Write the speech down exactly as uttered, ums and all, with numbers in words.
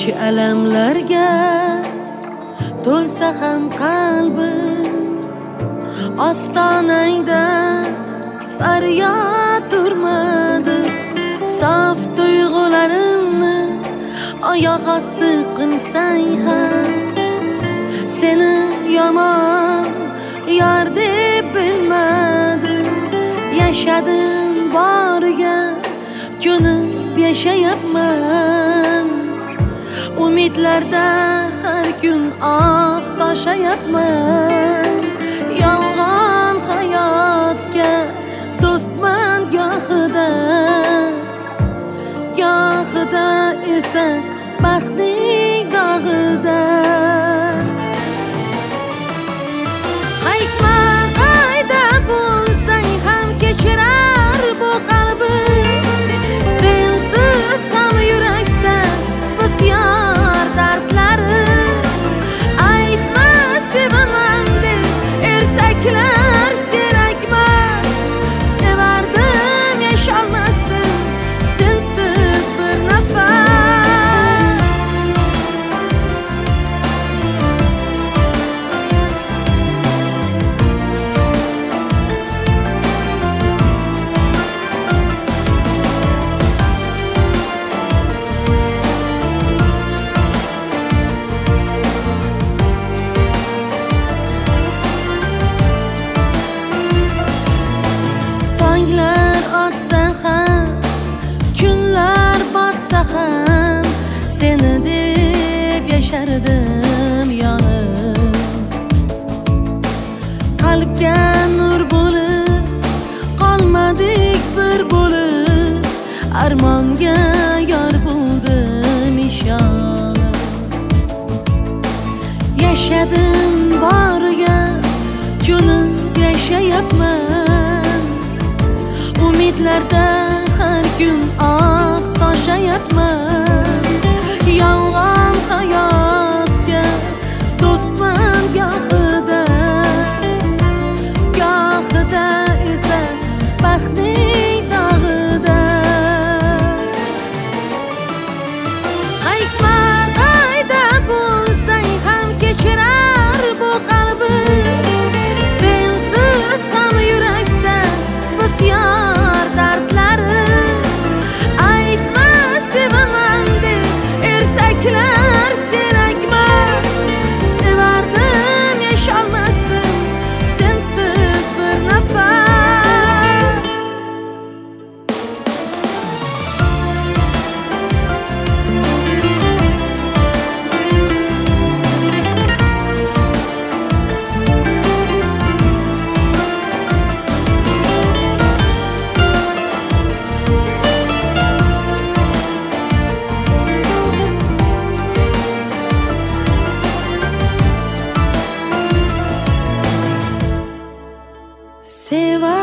necha alamlarga to'lsa ham qalbim, ostonangda faryod turmadi. Sof tuyg'ularimni oyoq osti qilsang ham, seni yomon yor deb bilmadim. Yashadim boriga ko'nib yashayapman, umidlarda har kun oh toshayapman. Yolg'on hayotga do'stman gohida, gohida esa baxtning dog'ida. Qaytma, qayda bo'lsang ham kechirar bu qalbim. Sensiz ham yurakda bisyor dardlarim. Aytma sevaman deb ertaklar kerakmas. Sevardim, yasholmasdim sensiz bir nafas. Tonglar otsa ham, kunlar botsa ham, seni deb yashardim yonib. Qalbga nur bo'lib qolmadik bir bo'lib, armonga yor bo'ldim ishonib. Yashadim boriga ko'nib yashayapman, umidlarda har kun oh toshayapman. Yolg'on hayotga do'stman gohida, gohida esa baxtning dog'ida. Qaytma, qayda bo'lsang ham kechirar bu qalbim. Sensiz ham yurakda bisyor dardlarim. Aytma sevaman deb ertaklar kerakmas. Sevardim, yasholmasdim sensiz bir nafas. Seva